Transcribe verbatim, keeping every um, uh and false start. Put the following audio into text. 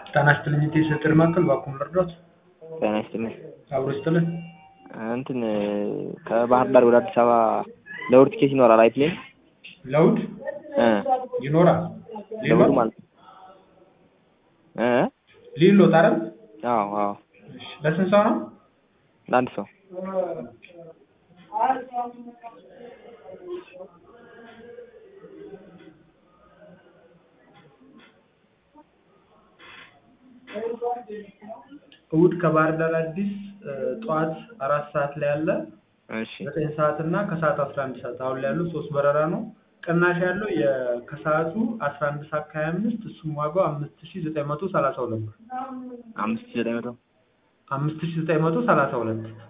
ጤና ይስጥልኝ የቴሌ ማዕከል ባክዎን ልርዳዎት? ጤና ይስጥልኝ። አብሮ ይስጥልኝ። እንትን ከባህር ዳር ወደ አዲስ አበባ ለእሑድ ትኬት ይኖራል አይፕሌን? ለእሑድ እ ይኖራል። ለእሑድ ማለት ነው እ ሊሎት አይደል? አዎ አዎ። እሺ ለስንት ሰው ነው? ለአንድ ሰው። እሑድ ከባህር ዳር አዲስ ጠዋት አራት ሰዓት ላይ አለ። እሺ ዘጠኝ ሰዓት እና ከሰዓት አስራ አንድ ሰዓት አሁን ላይ ያሉት ሶስት በረራ ነው። ቅናሽ ያለው የከሰዓቱ አስራ አንድ ሰዓት ከሃያ አምስት እሱም ዋጋው አምስት ሺህ ዘጠኝ መቶ ሰላሳ ሁለት ብር። አምስት ሺህ ዘጠኝ መቶ አምስት ሺህ ዘጠኝ መቶ ሰላሳ ሁለት